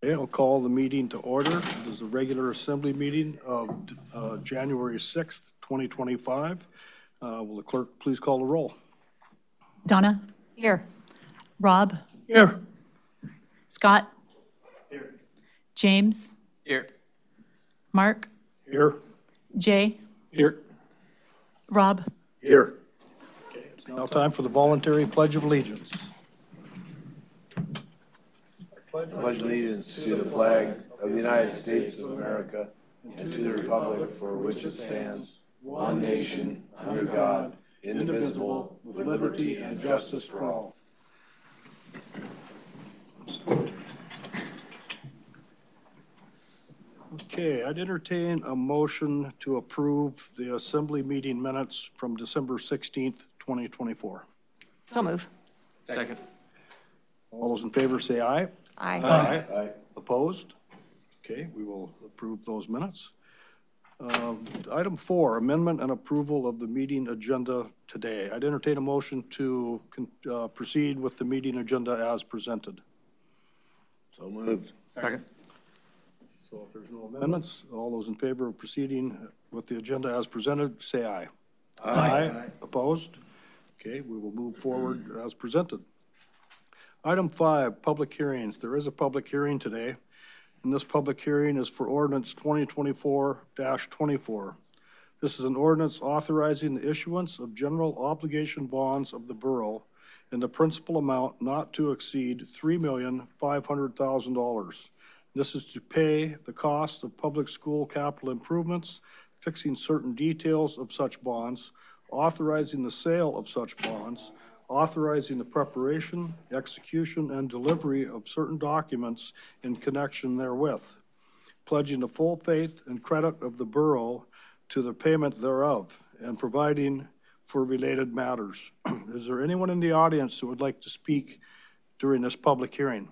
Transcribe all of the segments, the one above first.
Okay, I'll call the meeting to order. This is a regular assembly meeting of January 6th, 2025. Will the clerk please call the roll? Donna? Here. Rob? Here. Scott? Here. James? Here. Mark? Here. Jay? Here. Rob? Here. Okay, it's now time for the voluntary Pledge of Allegiance. Pledge allegiance to the flag of the United States of America and to the republic for which it stands, one nation, under God, indivisible, with liberty and justice for all. Okay, I'd entertain a motion to approve the assembly meeting minutes from December 16th, 2024. So move. Second. All those in favor say aye. Aye. Aye. Opposed? Okay, we will approve those minutes. Item 4, amendment and approval of the meeting agenda today. I'd entertain a motion to proceed with the meeting agenda as presented. So moved. Second. So if there's no amendments, all those in favor of proceeding with the agenda as presented, say aye. Aye. Opposed? Okay, we will move forward as presented. Item 5, public hearings. There is a public hearing today, and this public hearing is for ordinance 2024-24. This is an ordinance authorizing the issuance of general obligation bonds of the borough in the principal amount not to exceed $3,500,000. This is to pay the cost of public school capital improvements, fixing certain details of such bonds, authorizing the sale of such bonds, authorizing the preparation, execution, and delivery of certain documents in connection therewith, pledging the full faith and credit of the borough to the payment thereof, and providing for related matters. Is there anyone in the audience who would like to speak during this public hearing?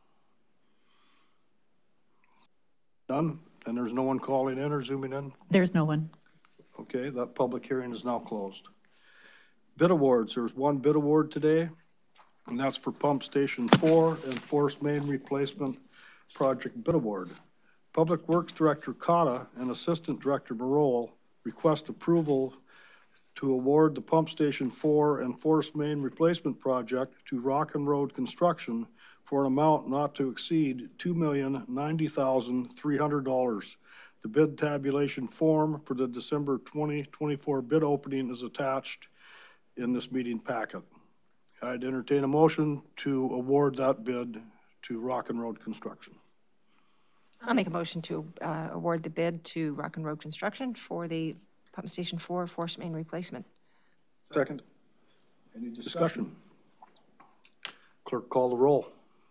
None? And there's no one calling in or zooming in? There's no one. Okay, that public hearing is now closed. Bid awards, there's one bid award today, and that's for Pump Station 4 and Force Main Replacement Project bid award. Public Works Director Cotta and Assistant Director Marole request approval to award the Pump Station 4 and Force Main Replacement Project to Rock and Road Construction for an amount not to exceed $2,090,300. The bid tabulation form for the December 2024 bid opening is attached in this meeting packet. I'd entertain a motion to award that bid to Rock and Road Construction. I'll make a motion to award the bid to Rock and Road Construction for the Pump Station 4 Force Main Replacement. Second. Any discussion? Clerk, call the roll.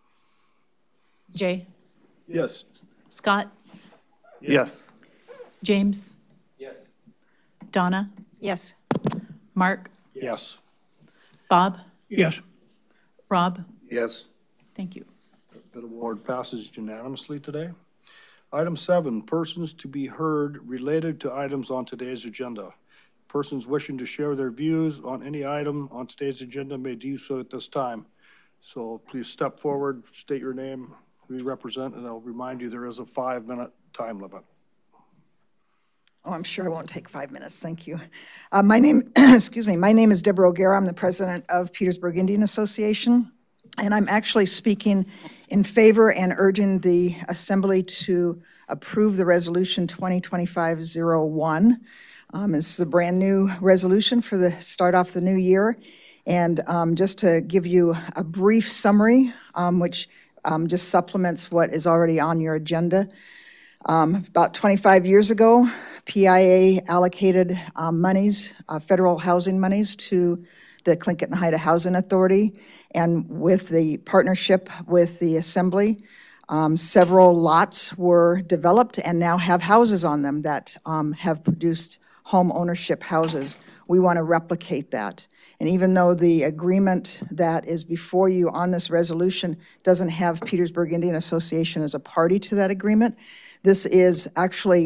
Jay? Yes. Scott? Yes. James? Yes. Donna? Yes. Mark? Yes. Bob? Yes. Rob? Yes. Thank you. Bid award passes unanimously today. Item 7, persons to be heard related to items on today's agenda. Persons wishing to share their views on any item on today's agenda may do so at this time. So please step forward, state your name, who you represent, and I'll remind you there is a 5-minute time limit. Oh, I'm sure I won't take 5 minutes. Thank you. My name, excuse me, my name is Deborah O'Gara. I'm the president of Petersburg Indian Association, and I'm actually speaking in favor and urging the Assembly to approve the resolution 2025-01. This is a brand new resolution for the start off the new year. And just to give you a brief summary, which just supplements what is already on your agenda. About 25 years ago, PIA allocated monies, federal housing monies, to the Tlingit-Haida Housing Authority, and with the partnership with the Assembly, several lots were developed and now have houses on them that have produced home ownership houses. We want to replicate that. And even though the agreement that is before you on this resolution doesn't have Petersburg Indian Association as a party to that agreement, this is actually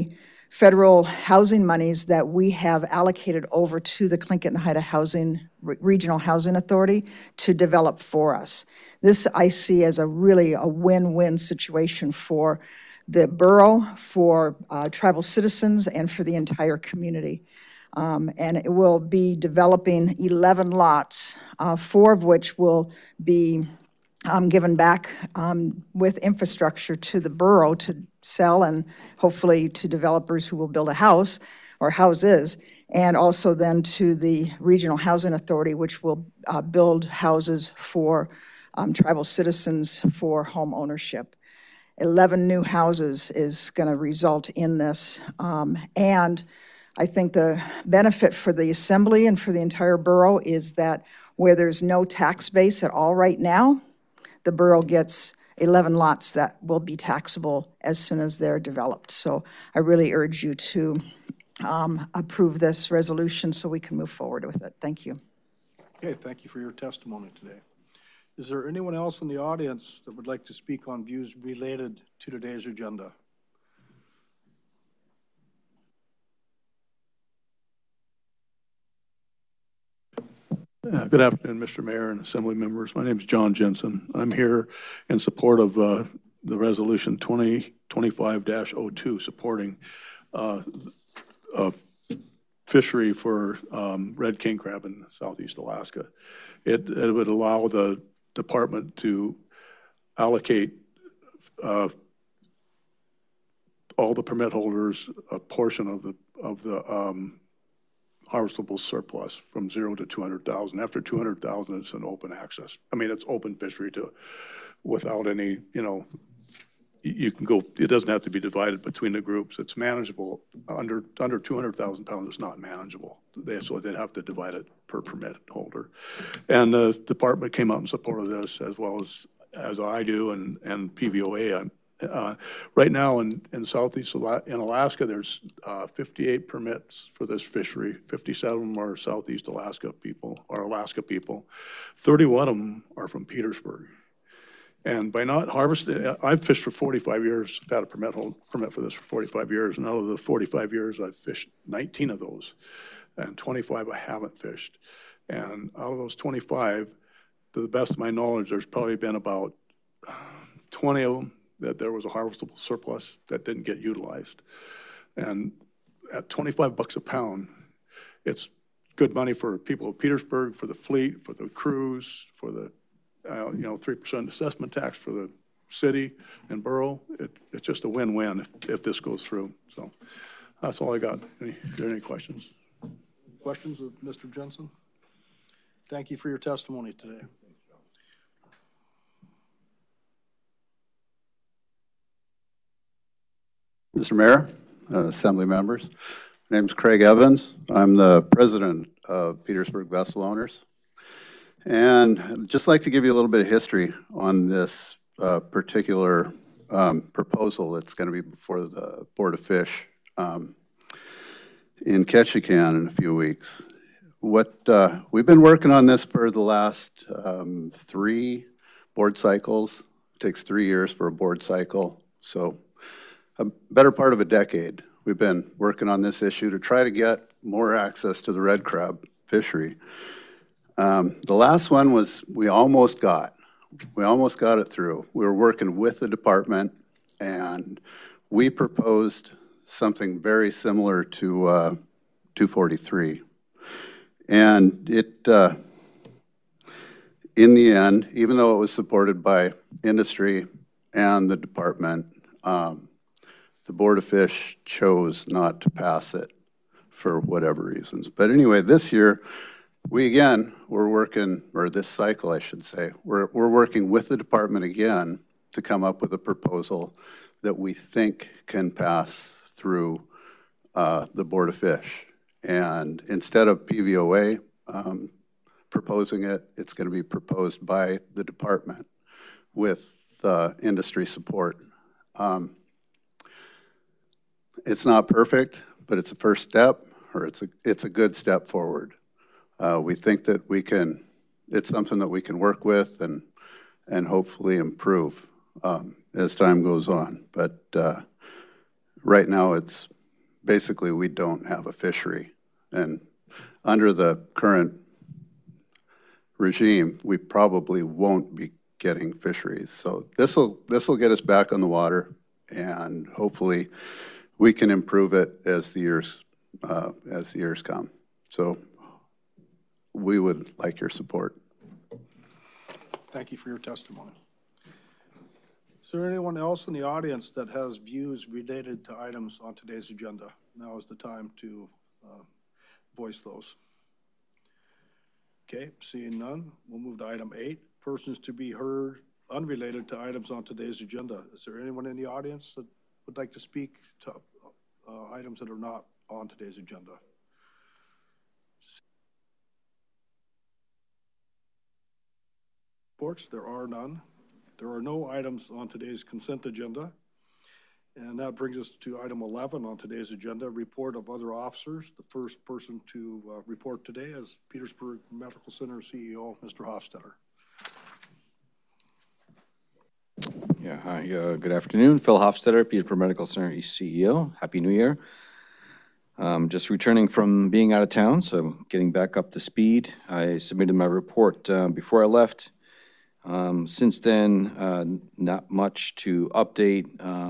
federal housing monies that we have allocated over to the Clinton-Haida Regional Housing Authority to develop for us. This I see as a win-win situation for the borough, for tribal citizens, and for the entire community. And it will be developing 11 lots, 4 of which will be given back with infrastructure to the borough to sell, and hopefully to developers who will build a house or houses, and also then to the Regional Housing Authority, which will build houses for tribal citizens for home ownership. 11 new houses is going to result in this. And I think the benefit for the assembly and for the entire borough is that where there's no tax base at all right now, the borough gets 11 lots that will be taxable as soon as they're developed. So I really urge you to approve this resolution so we can move forward with it. Thank you. Okay, thank you for your testimony today. Is there anyone else in the audience that would like to speak on views related to today's agenda? Good afternoon, Mr. Mayor and Assembly members. My name is John Jensen. I'm here in support of the resolution 2025-02 supporting fishery for red king crab in Southeast Alaska. It would allow the department to allocate all the permit holders a portion of the harvestable surplus from 0 to 200,000. After 200,000, it's an open access. I mean, it's open fishery without any, you can go, it doesn't have to be divided between the groups. It's manageable. Under 200,000 pounds, it's not manageable. So they'd have to divide it per permit holder. And the department came out in support of this, as well as I do, and PVOA. Right now in Southeast in Alaska, there's 58 permits for this fishery. 57 of them are Southeast Alaska people, or Alaska people. 31 of them are from Petersburg. And by not harvesting, I've fished for 45 years, I've had a permit for this for 45 years, and out of the 45 years, I've fished 19 of those, and 25 I haven't fished. And out of those 25, to the best of my knowledge, there's probably been about 20 of them that there was a harvestable surplus that didn't get utilized. And at $25 a pound, it's good money for people of Petersburg, for the fleet, for the crews, for the 3% assessment tax for the city and borough. It's just a win-win if this goes through. So that's all I got. Are there any questions? Questions of Mr. Jensen? Thank you for your testimony today. Mr. Mayor, Assembly members, my name is Craig Evans. I'm the president of Petersburg Vessel Owners. And I'd just like to give you a little bit of history on this particular proposal that's going to be before the Board of Fish in Ketchikan in a few weeks. We've been working on this for the last 3 board cycles. It takes 3 years for a board cycle. So a better part of a decade, we've been working on this issue to try to get more access to the red crab fishery. The last one was we almost got it through. We were working with the department, and we proposed something very similar to 243. And it, in the end, even though it was supported by industry and the department, the Board of Fish chose not to pass it for whatever reasons. But anyway, this year, we're working, or this cycle, I should say, we're working with the department again to come up with a proposal that we think can pass through the Board of Fish. And instead of PVOA proposing it, it's going to be proposed by the department with industry support. It's not perfect, but it's a first step, or it's a good step forward. We think that it's something that we can work with and hopefully improve as time goes on. But right now it's basically, we don't have a fishery. And under the current regime, we probably won't be getting fisheries. So this'll get us back on the water, and hopefully we can improve it as the years come. So we would like your support. Thank you for your testimony. Is there anyone else in the audience that has views related to items on today's agenda? Now is the time to voice those. Okay, seeing none, we'll move to item 8, persons to be heard unrelated to items on today's agenda. Is there anyone in the audience that would like to speak to items that are not on today's agenda? Reports, there are none. There are no items on today's consent agenda. And that brings us to item 11 on today's agenda, report of other officers. The first person to report today is Petersburg Medical Center CEO, Mr. Hofstetter. Yeah, hi, good afternoon. Phil Hofstetter, Petersburg Medical Center CEO. Happy New Year. Just returning from being out of town, so getting back up to speed. I submitted my report before I left. Since then, not much to update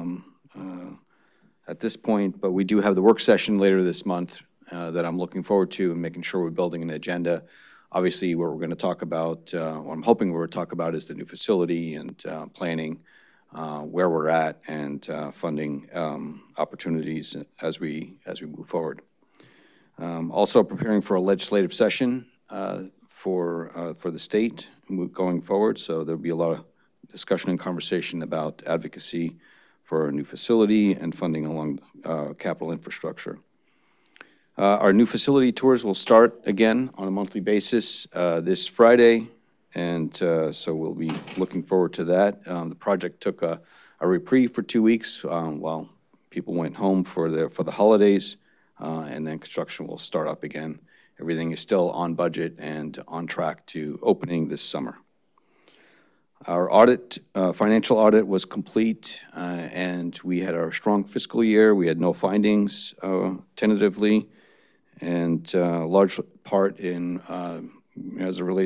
at this point, but we do have the work session later this month that I'm looking forward to and making sure we're building an agenda. Obviously, what we're going to talk about, what I'm hoping we're going to talk about is the new facility and planning, where we're at, and funding opportunities as we move forward. Also preparing for a legislative session for the state going forward, so there'll be a lot of discussion and conversation about advocacy for a new facility and funding along capital infrastructure. Our new facility tours will start again on a monthly basis this Friday, and so we'll be looking forward to that. The project took a reprieve for 2 weeks while people went home for the holidays, and then construction will start up again. Everything is still on budget and on track to opening this summer. Our audit, financial audit was complete, and we had our strong fiscal year. We had no findings tentatively, and large part in as a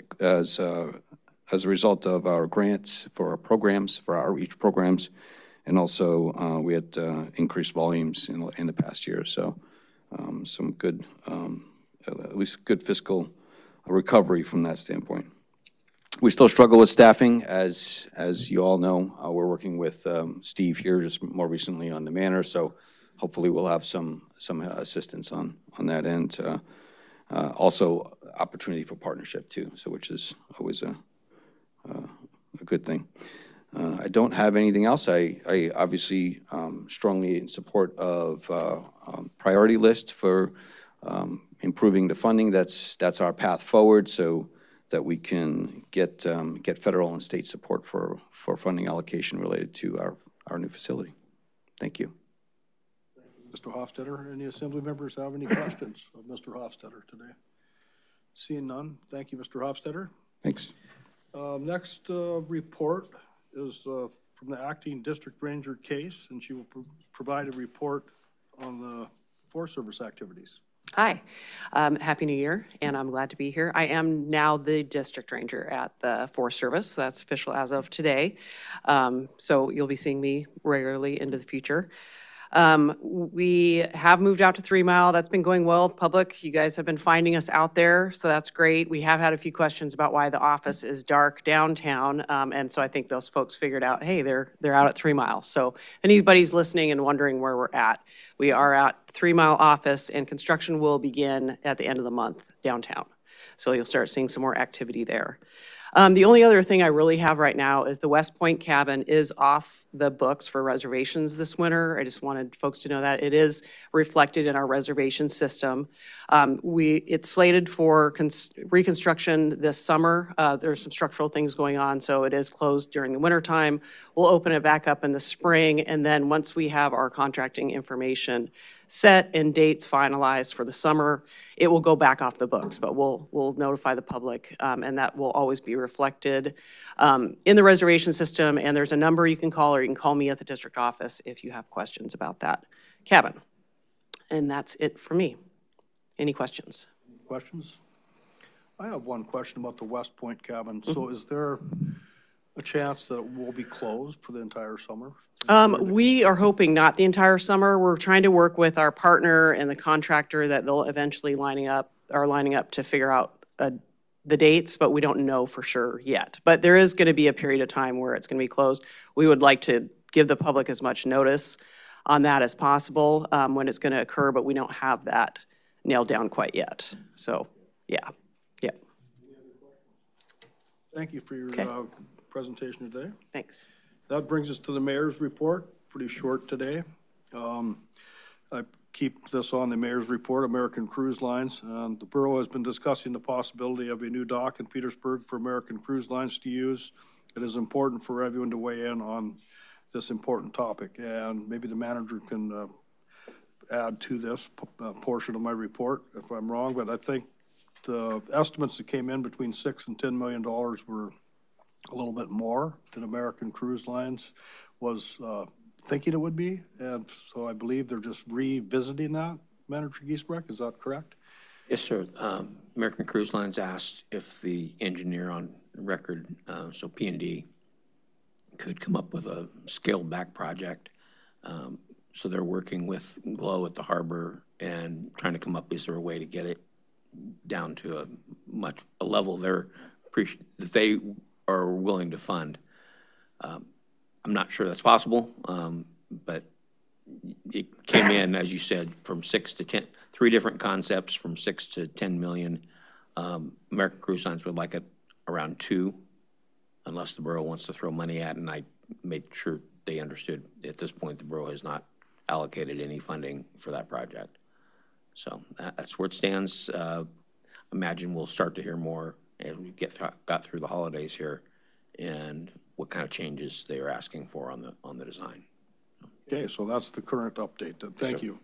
result of our grants for our programs, for our outreach programs, and also we had increased volumes in the past year. So some good, at least good fiscal recovery from that standpoint. We still struggle with staffing, as you all know. We're working with Steve here just more recently on the manor, so hopefully we'll have some assistance on that end. Also, opportunity for partnership too, so which is always a good thing. I don't have anything else. I obviously strongly in support of priority list for improving the funding. That's our path forward, so that we can get federal and state support for funding allocation related to our new facility. Thank you. Mr. Hofstetter, any assembly members have any questions of Mr. Hofstetter today? Seeing none, thank you, Mr. Hofstetter. Thanks. Next report is from the acting district ranger case, and she will provide a report on the Forest Service activities. Hi, Happy New Year, and I'm glad to be here. I am now the district ranger at the Forest Service. That's official as of today. So you'll be seeing me regularly into the future. We have moved out to 3 Mile. That's been going well. Public, you guys have been finding us out there, so that's great. We have had a few questions about why the office is dark downtown, and so I think those folks figured out, hey, they're out at 3 Mile. So if anybody's listening and wondering where we're at, we are at 3 Mile office, and construction will begin at the end of the month downtown. So you'll start seeing some more activity there. The only other thing I really have right now is the West Point cabin is off the books for reservations this winter. I just wanted folks to know that it is reflected in our reservation system. It's slated for reconstruction this summer. There's some structural things going on, so it is closed during the winter time. We'll open it back up in the spring, and then once we have our contracting information set and dates finalized for the summer, it will go back off the books, but we'll notify the public, and that will always be reflected in the reservation system, and there's a number you can call, or you can call me at the district office if you have questions about that cabin. And that's it for me. Any questions? Questions? I have one question about the West Point cabin. So is there a chance that it will be closed for the entire summer? We are hoping not the entire summer. We're trying to work with our partner and the contractor that they'll eventually lining up to figure out the dates, but we don't know for sure yet. But there is going to be a period of time where it's going to be closed. We would like to give the public as much notice on that as possible when it's going to occur, but we don't have that nailed down quite yet. So, yeah. Thank you for your presentation today. Thanks. That brings us to the mayor's report, pretty short today. I keep this on the mayor's report, American Cruise Lines. The borough has been discussing the possibility of a new dock in Petersburg for American Cruise Lines to use. It is important for everyone to weigh in on this important topic, and maybe the manager can add to this portion of my report if I'm wrong, but I think the estimates that came in between $6 and $10 million were a little bit more than American Cruise Lines was thinking it would be, and so I believe they're just revisiting that. Manager Giesbrecht, is that correct? Yes, sir. American Cruise Lines asked if the engineer on record, so P&D, could come up with a scaled-back project. So they're working with GLOW at the harbor and trying to come up, is there a way to get it down to a level that they are willing to fund. I'm not sure that's possible, but it came in, as you said, from 6 to 10, 3 different concepts from 6 to 10 million. American Cruise Lines would like it around 2, unless the borough wants to throw money at it, and I made sure they understood at this point the borough has not allocated any funding for that project. So that's where it stands. Imagine we'll start to hear more as we got through the holidays here, and what kind of changes they are asking for on the design. Okay, so that's the current update. Thank you.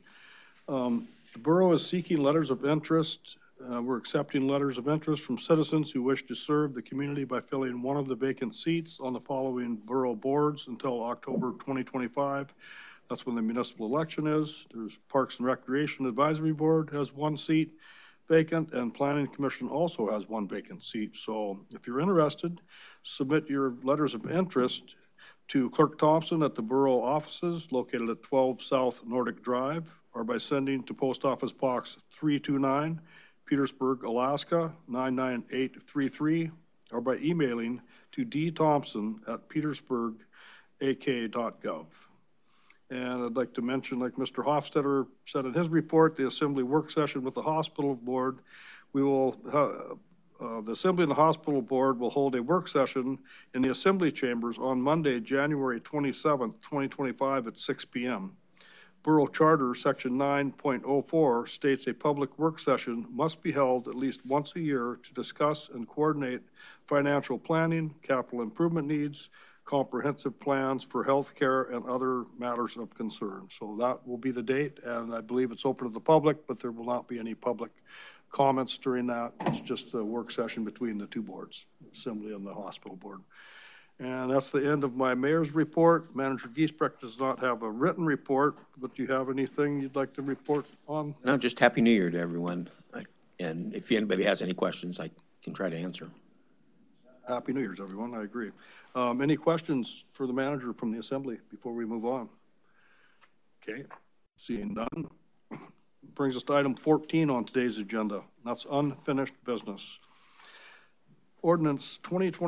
The borough is seeking letters of interest. We're accepting letters of interest from citizens who wish to serve the community by filling one of the vacant seats on the following borough boards until October 2025. That's when the municipal election is. There's Parks and Recreation Advisory Board has 1 seat vacant, and Planning Commission also has 1 vacant seat. So if you're interested, submit your letters of interest to Clerk Thompson at the borough offices located at 12 South Nordic Drive, or by sending to Post Office Box 329, Petersburg, Alaska 99833, or by emailing to dthompson@petersburgak.gov. And I'd like to mention, like Mr. Hofstetter said in his report, the Assembly work session with the Hospital Board, we will, the Assembly and the Hospital Board will hold a work session in the Assembly chambers on Monday, January 27th, 2025 at 6 p.m. Borough Charter, Section 9.04 states a public work session must be held at least once a year to discuss and coordinate financial planning, capital improvement needs, comprehensive plans for health care, and other matters of concern. So that will be the date, and I believe it's open to the public, but there will not be any public comments during that. It's just a work session between the 2 boards, Assembly and the Hospital Board. And that's the end of my mayor's report. Manager Giesbrecht does not have a written report, but do you have anything you'd like to report on? No, just Happy New Year to everyone. And if anybody has any questions, I can try to answer. Happy New Year's, everyone. I agree. Any questions for the manager from the Assembly before we move on? Okay, seeing none. Brings us to item 14 on today's agenda. That's unfinished business. Ordinance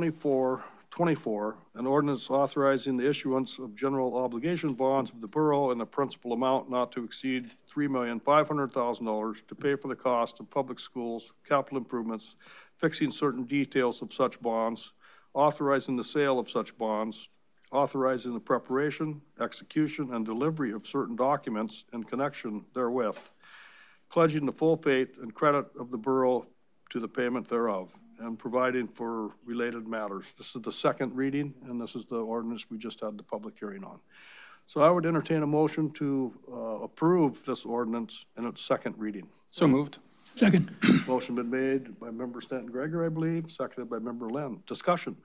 2024-24, an ordinance authorizing the issuance of general obligation bonds of the borough in a principal amount not to exceed $3,500,000 to pay for the cost of public schools, capital improvements, fixing certain details of such bonds, authorizing the sale of such bonds, authorizing the preparation, execution, and delivery of certain documents in connection therewith, pledging the full faith and credit of the borough to the payment thereof, and providing for related matters. This is the second reading, and this is the ordinance we just had the public hearing on. So I would entertain a motion to approve this ordinance in its second reading. So moved. Second. Motion been made by Member Stanton Gregory, I believe, seconded by Member Lynn. Discussion.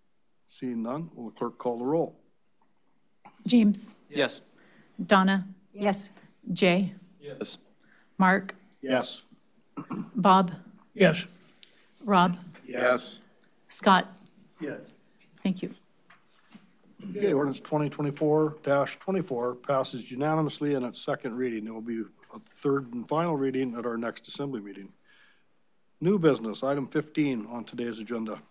Seeing none, will the clerk call the roll? James, Yes. Donna, Yes. Jay, Yes. Mark, Yes. Bob, Yes. Rob, Yes. Scott. Yes. Thank you. Okay, ordinance 2024-24 passes unanimously in its second reading. There will be a third and final reading at our next assembly meeting. New business, item 15 on today's agenda.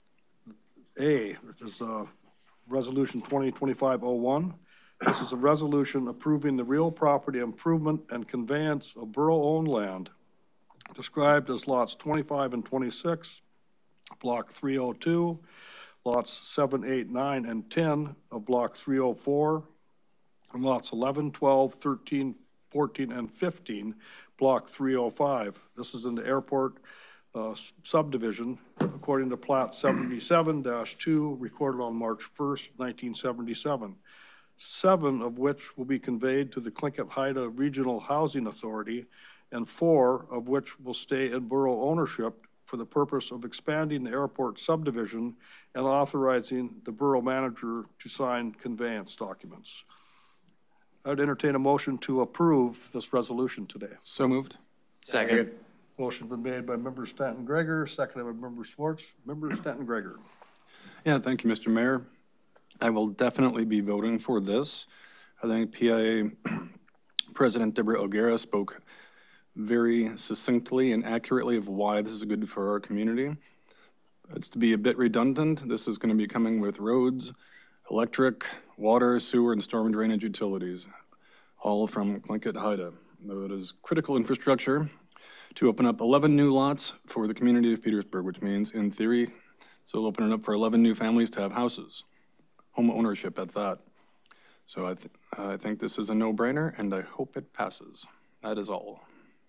A, which is Resolution 2025-01. This is a resolution approving the real property improvement and conveyance of borough-owned land described as lots 25 and 26, block 302, lots 7, 8, 9, and 10 of block 304, and lots 11, 12, 13, 14, and 15, block 305. This is in the airport subdivision according to Plat 77-2 recorded on March 1st, 1977. 7 of which will be conveyed to the Tlingit-Haida Regional Housing Authority, and 4 of which will stay in borough ownership for the purpose of expanding the airport subdivision and authorizing the borough manager to sign conveyance documents. I would entertain a motion to approve this resolution today. So moved. Second. Motion's been made by Member Stanton Gregor, seconded by Member Schwartz. Member Stanton Gregor. Yeah, thank you, Mr. Mayor. I will definitely be voting for this. I think PIA President Deborah O'Gara spoke very succinctly and accurately of why this is good for our community. To be a bit redundant, this is going to be coming with roads, electric, water, sewer, and storm drainage utilities, all from Tlingit-Haida. It is critical infrastructure to open up 11 new lots for the community of Petersburg, which means, in theory, so it'll open it up for 11 new families to have houses, home ownership at that. So I think this is a no-brainer, and I hope it passes. That is all.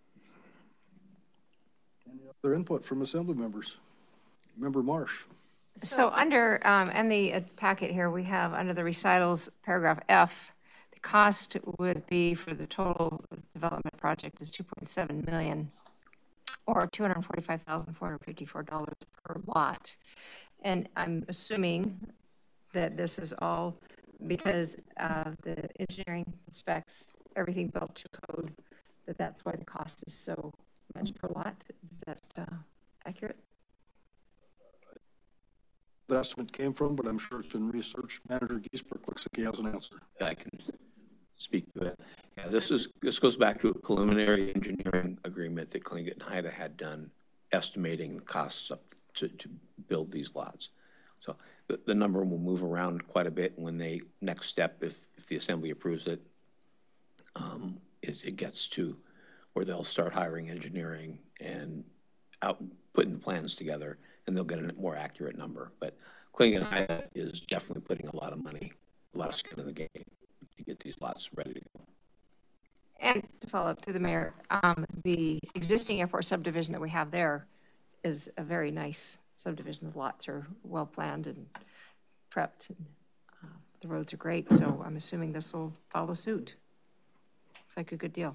Any other input from assembly members? Member Marsh. So under, in the packet here, we have under the recitals, paragraph F, the cost would be for the total development project is $2.7 million, or $245,454 per lot. And I'm assuming that this is all because of the engineering specs, everything built to code, that's why the cost is so much per lot. Is that accurate? The estimate came from, but I'm sure it's been researched. Manager Giesbrecht looks like he has an answer. I can speak to it. Yeah, this goes back to a preliminary engineering agreement that Tlingit-Haida had done, estimating the costs up to build these lots. So the number will move around quite a bit when they, next step, if the assembly approves it, is it gets to where they'll start hiring engineering and putting the plans together, and they'll get a more accurate number. But Tlingit-Haida is definitely putting a lot of money, a lot of skin in the game to get these lots ready to go. And to follow up to the mayor, the existing airport subdivision that we have there is a very nice subdivision. The lots are well planned and prepped. And, the roads are great, so I'm assuming this will follow suit. Looks like a good deal.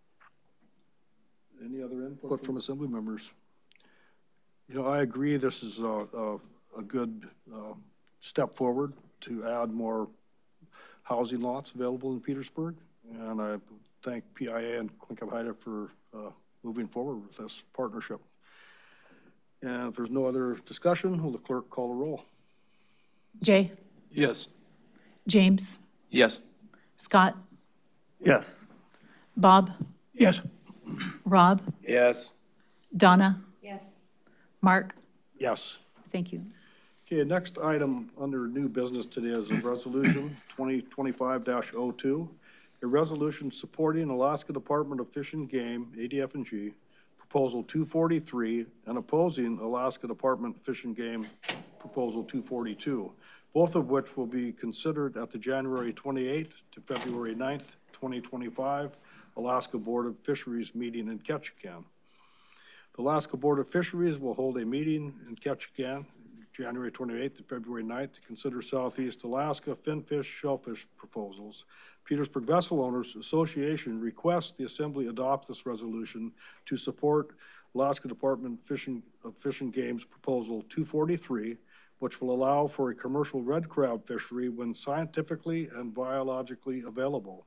Any other input from assembly members? You know, I agree this is a good step forward to add more housing lots available in Petersburg. And I thank PIA and Tlingit-Haida for moving forward with this partnership. And if there's no other discussion, will the clerk call the roll? Jay, Yes. James, Yes. Scott, Yes. Bob, Yes. Rob, Yes. Donna, Yes. Mark. Yes. Thank you. Okay, next item under new business today is a resolution 2025-02, a resolution supporting Alaska Department of Fish and Game, ADF&G, Proposal 243, and opposing Alaska Department of Fish and Game, Proposal 242, both of which will be considered at the January 28th to February 9th, 2025 Alaska Board of Fisheries meeting in Ketchikan. The Alaska Board of Fisheries will hold a meeting in Ketchikan January 28th to February 9th to consider Southeast Alaska finfish, shellfish proposals. Petersburg Vessel Owners Association requests the Assembly adopt this resolution to support Alaska Department of Fish and Game's Proposal 243, which will allow for a commercial red crab fishery when scientifically and biologically available,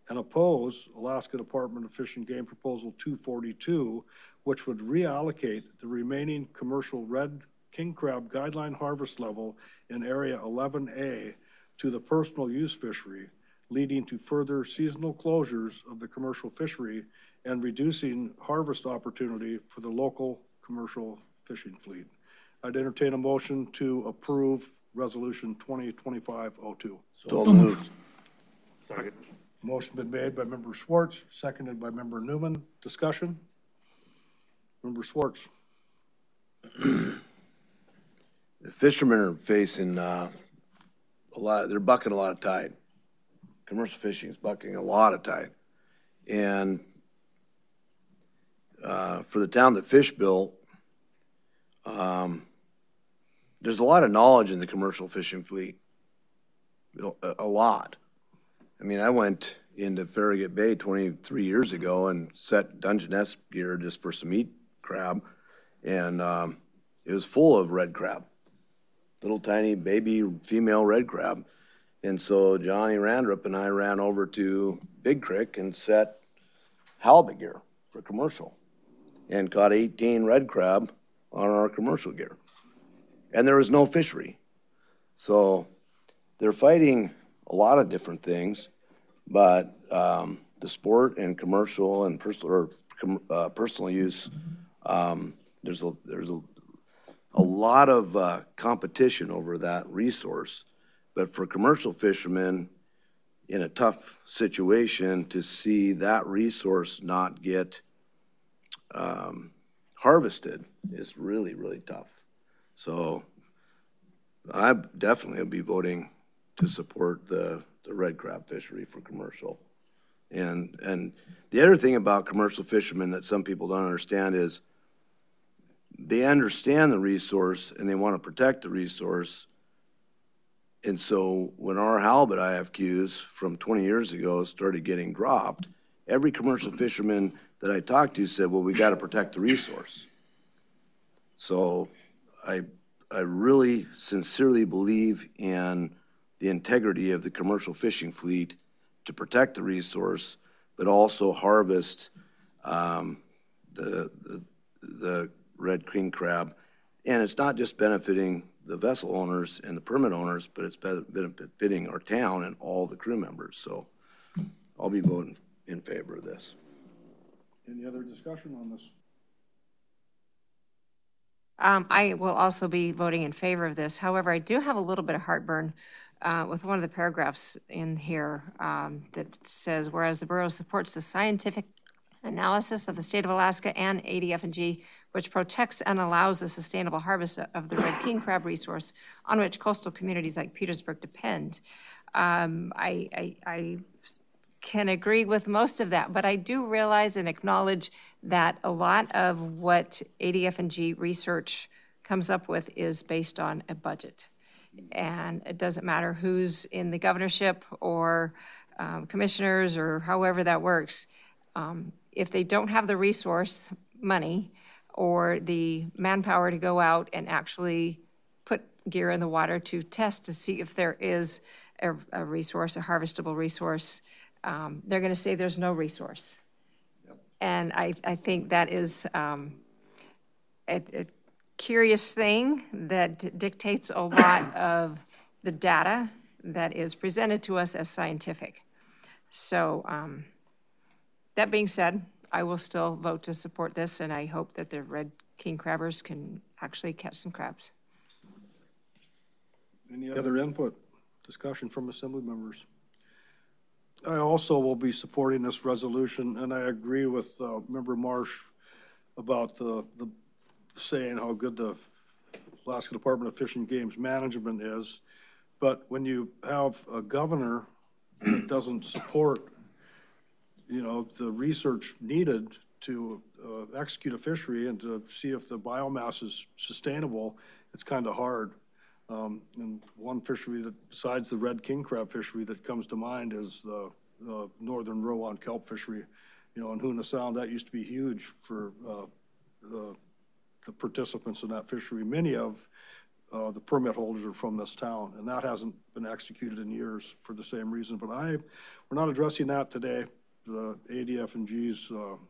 and oppose Alaska Department of Fish and Game Proposal 242, which would reallocate the remaining commercial red king crab guideline harvest level in Area 11A to the personal use fishery, leading to further seasonal closures of the commercial fishery and reducing harvest opportunity for the local commercial fishing fleet. I'd entertain a motion to approve Resolution 2025-02. So moved. Second. Motion been made by Member Schwartz, seconded by Member Newman. Discussion? Member Schwartz. The fishermen are facing a lot, they're bucking a lot of tide. Commercial fishing is bucking a lot of tide. And for the town that Fish built, there's a lot of knowledge in the commercial fishing fleet, a lot. I mean, I went into Farragut Bay 23 years ago and set Dungeness gear just for some meat crab, and it was full of red crab, little tiny baby female red crab. And so Johnny Randrup and I ran over to Big Creek and set halibut gear for commercial and caught 18 red crab on our commercial gear. And there was no fishery. So they're fighting a lot of different things, but the sport and commercial and personal use, there's a lot of competition over that resource. But for commercial fishermen in a tough situation, to see that resource not get harvested is really, really tough. So I definitely will be voting to support the red crab fishery for commercial. And the other thing about commercial fishermen that some people don't understand is they understand the resource and they want to protect the resource. And so when our halibut IFQs from 20 years ago started getting dropped, every commercial fisherman that I talked to said, well, we got to protect the resource. So I really sincerely believe in the integrity of the commercial fishing fleet to protect the resource, but also harvest the red king crab. And it's not just benefiting the vessel owners and the permit owners, but it's benefiting our town and all the crew members. So I'll be voting in favor of this. Any other discussion on this? I will also be voting in favor of this. However, I do have a little bit of heartburn with one of the paragraphs in here that says, whereas the Bureau supports the scientific analysis of the state of Alaska and ADF&G, which protects and allows the sustainable harvest of the red king crab resource on which coastal communities like Petersburg depend. I can agree with most of that, but I do realize and acknowledge that a lot of what ADF&G research comes up with is based on a budget. And it doesn't matter who's in the governorship or commissioners or however that works. If they don't have the resource money or the manpower to go out and actually put gear in the water to test to see if there is a resource, a harvestable resource, they're going to say there's no resource. Yep. And I think that is a curious thing that dictates a lot of the data that is presented to us as scientific. So that being said, I will still vote to support this, and I hope that the red king crabbers can actually catch some crabs. Any other input, discussion from assembly members? I also will be supporting this resolution, and I agree with Member Marsh about the saying how good the Alaska Department of Fish and Game's management is. But when you have a governor that doesn't support, you know, the research needed to execute a fishery and to see if the biomass is sustainable, it's kind of hard. And one fishery that, besides the red king crab fishery, that comes to mind is the northern rowan kelp fishery. You know, in Hoonah Sound, that used to be huge for the participants in that fishery. Many of the permit holders are from this town, and that hasn't been executed in years for the same reason. But we're not addressing that today. The ADF&Gs,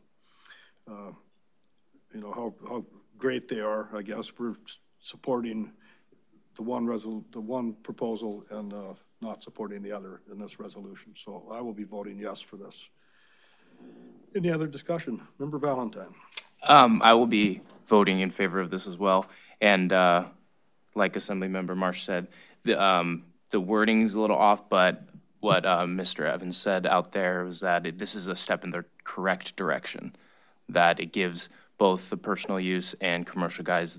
you know, how great they are, I guess. We're supporting the one proposal and not supporting the other in this resolution. So I will be voting yes for this. Any other discussion? Member Valentine. I will be voting in favor of this as well. And like Assemblymember Marsh said, the wording's a little off, but what Mr. Evans said out there was that this is a step in the correct direction, that it gives both the personal use and commercial guys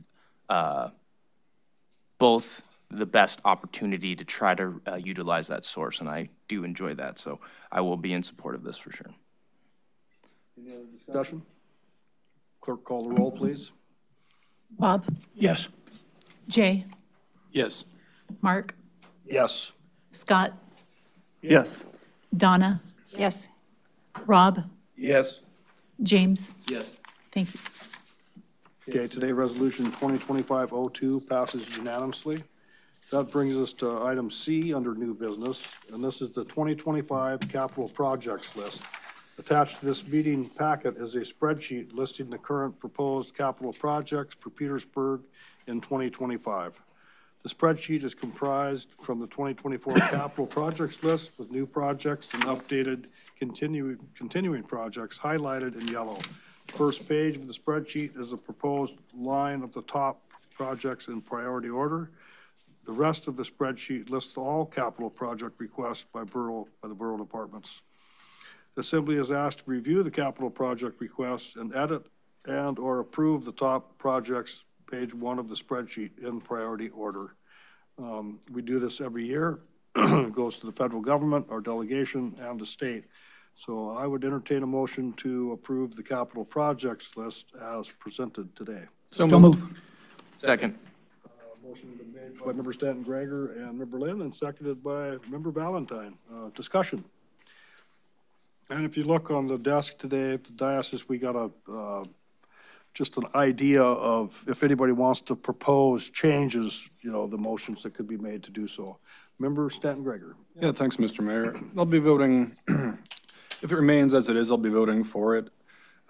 both the best opportunity to try to utilize that source, and I do enjoy that. So I will be in support of this for sure. Any other discussion? Clerk, call the roll, please. Bob, Yes. Jay, Yes. Mark, Yes. Scott, Yes. Donna, Yes. Rob, Yes. James. Yes. Thank you. Okay, today Resolution 2025-02 passes unanimously. That brings us to item C under new business, and this is the 2025 capital projects list. Attached to this meeting packet is a spreadsheet listing the current proposed capital projects for Petersburg in 2025. The spreadsheet is comprised from the 2024 capital projects list with new projects and updated continuing projects highlighted in yellow. The first page of the spreadsheet is a proposed line of the top projects in priority order. The rest of the spreadsheet lists all capital project requests by the borough departments. The Assembly is asked to review the capital project requests and edit and/or approve the top projects, page 1 of the spreadsheet, in priority order. We do this every year. It goes to the federal government, our delegation, and the state. So I would entertain a motion to approve the capital projects list as presented today. So moved. Second. Motion been made by Member Stanton Greger and Member Lynn, and seconded by Member Valentine. Discussion. And if you look on the desk today at the diocese, we got just an idea of if anybody wants to propose changes, you know, the motions that could be made to do so. Member Stanton Greger. Yeah, thanks, Mr. Mayor. I'll be voting, if it remains as it is, I'll be voting for it.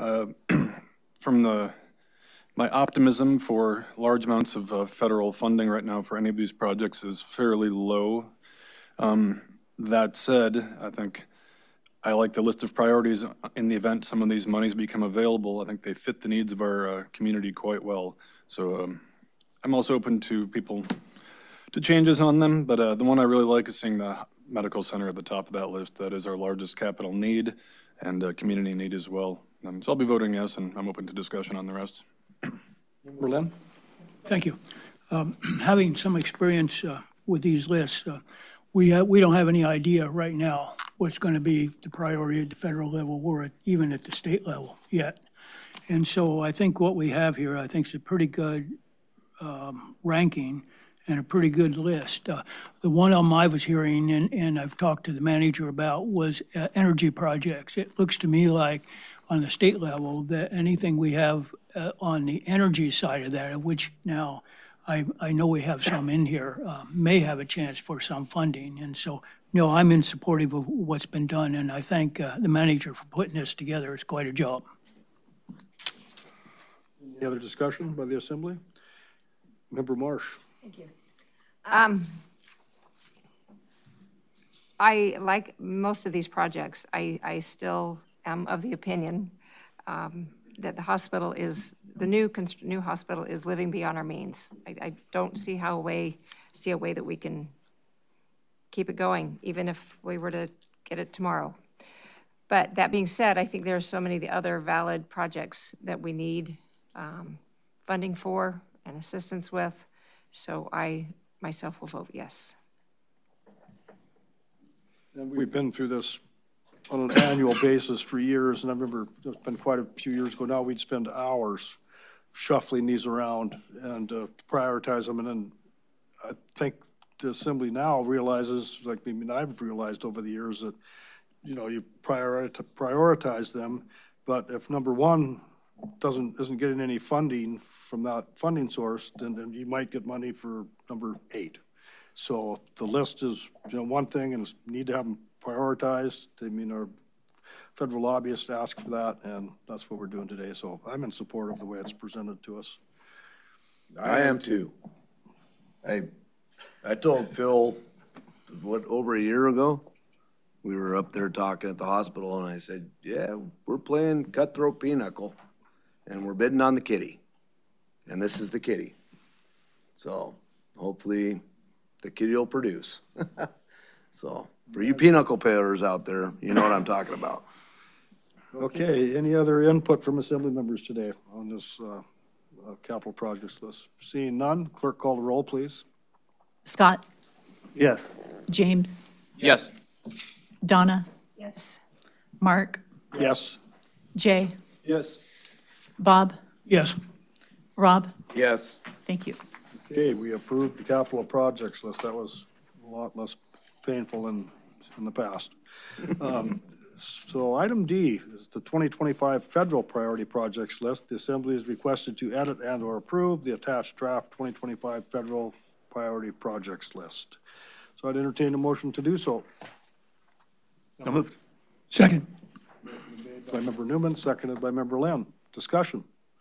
From my optimism for large amounts of federal funding right now for any of these projects is fairly low. That said, I think I like the list of priorities in the event some of these monies become available. I think they fit the needs of our community quite well. So I'm also open to changes on them, but the one I really like is seeing the medical center at the top of that list. That is our largest capital need and community need as well. So I'll be voting yes, and I'm open to discussion on the rest. Member Lynn. Thank you. Having some experience with these lists, we don't have any idea right now what's going to be the priority at the federal level or even at the state level yet. And so I think what we have here, I think, is a pretty good ranking and a pretty good list. The one I was hearing and I've talked to the manager about was energy projects. It looks to me like on the state level that anything we have on the energy side of that, which now I know we have some in here, may have a chance for some funding. And so, no, I'm in supportive of what's been done, and I thank the manager for putting this together. It's quite a job. Any other discussion by the Assembly? Member Marsh. Thank you. I like most of these projects. I still am of the opinion that the hospital is, the new hospital is living beyond our means. I don't see a way that we can keep it going, even if we were to get it tomorrow. But that being said, I think there are so many of the other valid projects that we need funding for and assistance with. So I myself will vote yes. And we've been through this on an annual basis for years, and I remember it's been quite a few years ago now, we'd spend hours shuffling these around and prioritize them. And then I think the Assembly now realizes, like I mean, I've realized over the years that, you know, you prioritize them, but if number one isn't getting any funding from that funding source, then you might get money for number 8. So the list is, one thing, and need to have them prioritized. I mean, our federal lobbyists ask for that, and that's what we're doing today. So I'm in support of the way it's presented to us. I am too. I told Phil, over a year ago, we were up there talking at the hospital, and I said, yeah, we're playing cutthroat pinochle, and we're bidding on the kitty. And this is the kitty. So hopefully the kitty will produce. So for you pinochle players out there, you know what I'm talking about. Okay, any other input from assembly members today on this capital projects list? Seeing none, clerk call the roll, please. Scott, Yes. James, Yes. Donna, Yes. Mark, Yes. Jay, Yes. Bob, Yes. Rob. Yes. Thank you. Okay, we approved the capital projects list. That was a lot less painful than in the past. So item D is the 2025 federal priority projects list. The assembly is requested to edit and/or approve the attached draft 2025 federal priority projects list. So I'd entertain a motion to do so. So moved. Second. By Member Newman, seconded by Member Lynn. Discussion.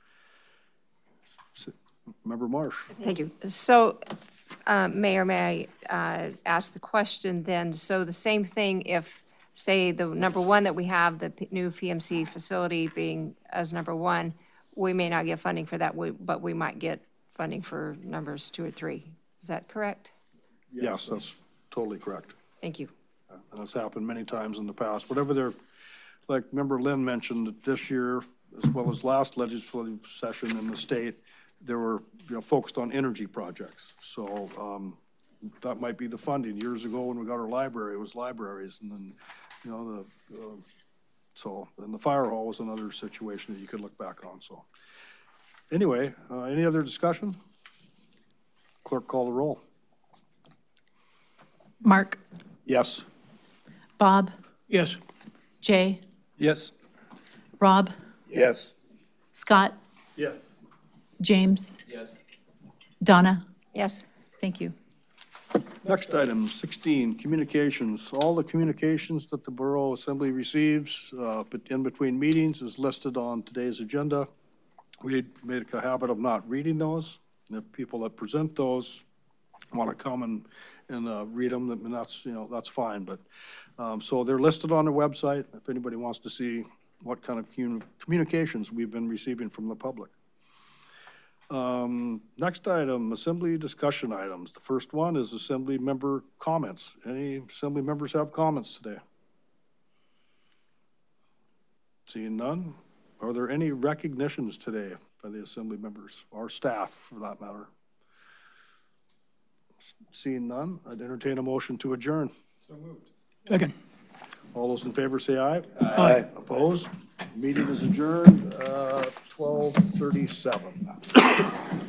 Member Marsh. Thank you. So, Mayor, may I ask the question then? So the same thing if, say, the number 1 that we have, the new PMC facility being as number 1, we may not get funding for that, but we might get funding for numbers 2 or 3. Is that correct? Yes, that's totally correct. Thank you. And it's happened many times in the past. Whatever they're, like Member Lynn mentioned, that this year, as well as last legislative session in the state, they were, focused on energy projects. So that might be the funding. Years ago when we got our library, it was libraries. And then, and the fire hall was another situation that you could look back on. So anyway, any other discussion? Clerk, call the roll. Mark, Yes. Bob, Yes. Jay, Yes. Rob, Yes. Scott, Yes. James, Yes. Donna. Yes. Thank you. Next item, 16, communications. All the communications that the Borough Assembly receives in between meetings is listed on today's agenda. We made a habit of not reading those. If people that present those want to come and read them, then that's fine. But so they're listed on the website if anybody wants to see what kind of communications we've been receiving from the public. Next item, assembly discussion items. The first one is assembly member comments. Any assembly members have comments today? Seeing none. Are there any recognitions today by the assembly members or staff for that matter? Seeing none, I'd entertain a motion to adjourn. So moved. Second. All those in favor say aye. Aye. Opposed? Meeting is adjourned, 12:37.